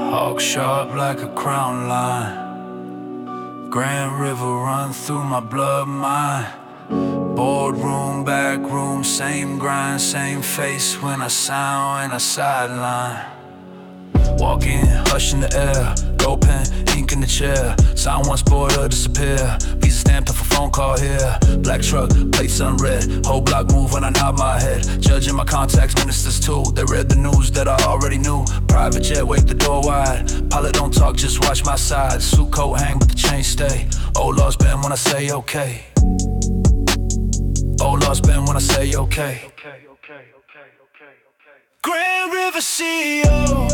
Hawk sharp like a crown line. Grand River run through my blood mine. Boardroom, back room, same grind, same face when I sound and I sideline. Walk in, hush in the air, gold pen, ink in the chair. Sign one spoiler, disappear. Visa stamped off a phone call here. Black truck, plates unread. Whole block move when I nod my head. Judging my contacts, ministers too. They read the news that I already knew. Private jet, wake the door wide. Pilot don't talk, just watch my side. Suit coat hang, but the chain stay. Old laws bend when I say okay. Old laws bend when I say okay. Grand River CEO.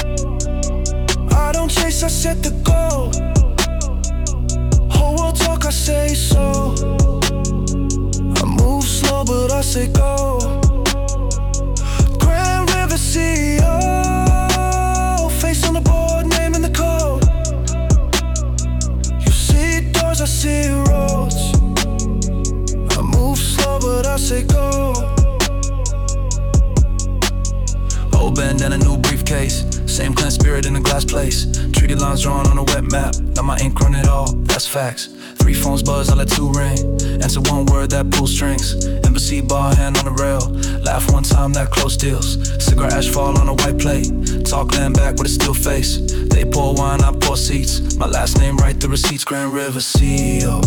I don't chase, I set the goal. Whole world talk, I say so. I move slow, but I say go. Grand River CEO. Face on the board, name in the code. You see doors, I see roads. I move slow, but I say go. Old band and a new briefcase. Same clean spirit in a glass place. Treaty lines drawn on a wet map. Now my ink run it all, that's facts. 3 phones buzz, I let 2 ring. Answer one word that pulls strings. Embassy bar, hand on the rail. Laugh one time, that close deals. Cigar ash fall on a white plate. Talk land back with a still face. They pour wine, I pour seats. My last name, write the receipts. Grand River CEO.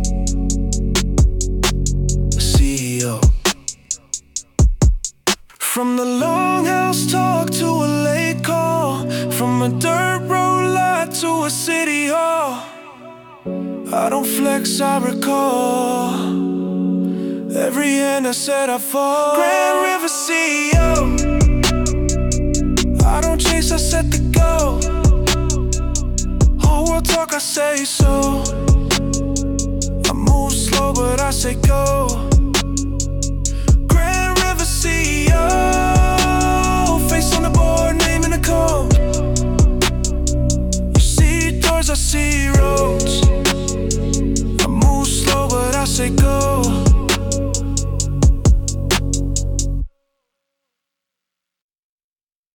CEO. From the longhouse talk to a late call. From a dirt road lot to a city hall. I don't flex, I recall. Every end I said I fall. Grand River CEO. I don't chase, I set the goal. Whole world talk, I say so. I move slow, but I say go. Grand River CEO. Face on the board, name in the code. You see doors, I see